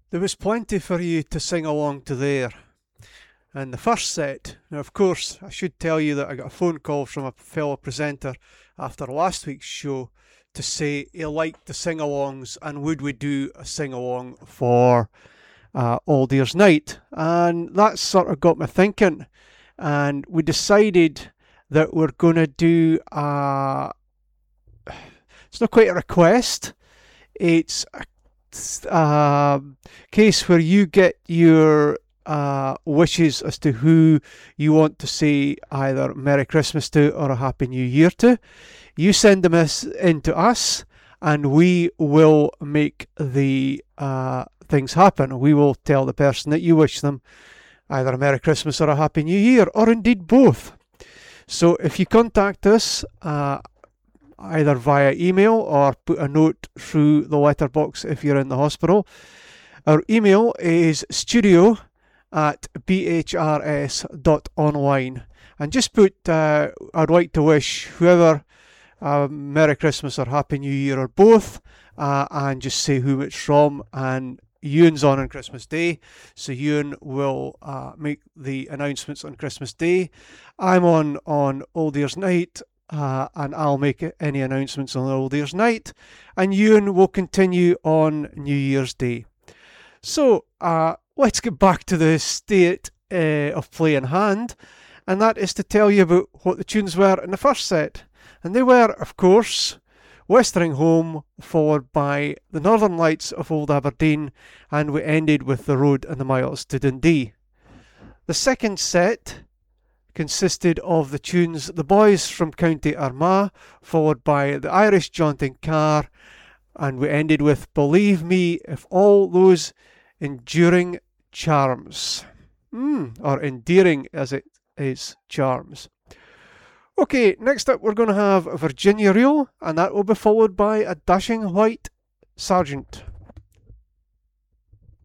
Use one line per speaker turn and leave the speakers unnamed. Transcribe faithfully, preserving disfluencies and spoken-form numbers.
There was plenty for you to sing along to there. And the first set, now of course, I should tell you that I got a phone call from a fellow presenter after last week's show to say he liked the sing-alongs and would we do a sing-along for uh, Old Year's Night. And that sort of got me thinking, and we decided that we're going to do a... It's not quite a request, it's a uh, case where you get your uh, wishes as to who you want to say either Merry Christmas to or a Happy New Year to. You send them in to us and we will make the uh, things happen. We will tell the person that you wish them either a Merry Christmas or a Happy New Year, or indeed both. So if you contact us uh, either via email or put a note through the letterbox if you're in the hospital. Our email is studio at b h r s dot online, and just put uh, I'd like to wish whoever uh, Merry Christmas or Happy New Year or both, uh, and just say who it's from. And Ewan's on on Christmas Day, so Ewan will uh, make the announcements on Christmas Day. I'm on on Old Year's Night, Uh, and I'll make any announcements on Old Year's Night, and Ewan will continue on New Year's Day. So uh, let's get back to the state uh, of play in hand, and that is to tell you about what the tunes were in the first set. And they were, of course, Westering Home, followed by the Northern Lights of Old Aberdeen, and we ended with The Road and the Miles to Dundee. The second set consisted of the tunes The Boys from County Armagh, followed by The Irish Jaunting Car, and we ended with Believe Me If All Those Enduring Charms. Mm, or endearing as it is charms. Okay, next up we're going to have Virginia Reel, and that will be followed by A Dashing White Sergeant.